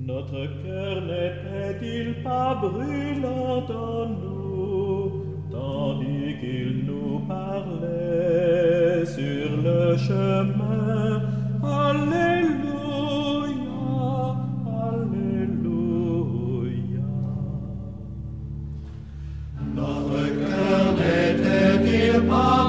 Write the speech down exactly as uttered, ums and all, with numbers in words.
Notre cœur n'était-il pas brûlant en nous, tandis qu'il nous parlait sur le chemin? Alléluia, Alléluia. Notre cœur n'était-il pas